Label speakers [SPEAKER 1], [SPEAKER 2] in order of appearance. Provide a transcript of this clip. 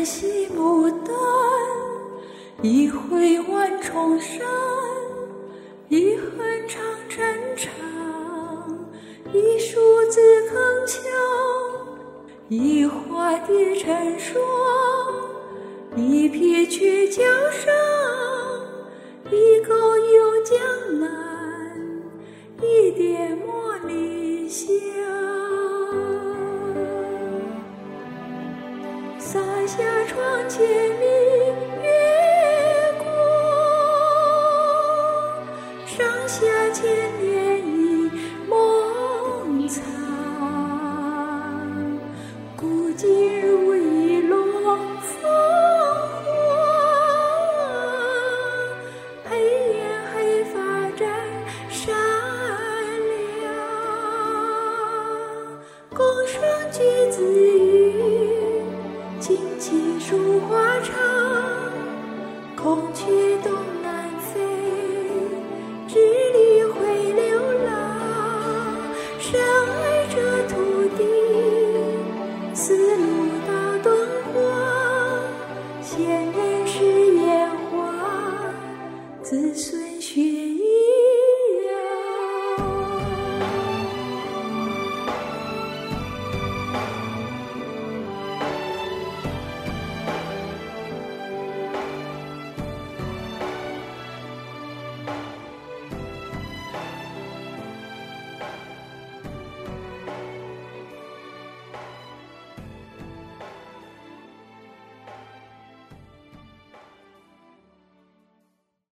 [SPEAKER 1] 晨曦牡丹，一回万重山，一横长征长，一竖紫铿锵，一花叠成双，一撇鹊桥上，一钩游江南，一点茉莉香。洒下窗前明月光，上下牵连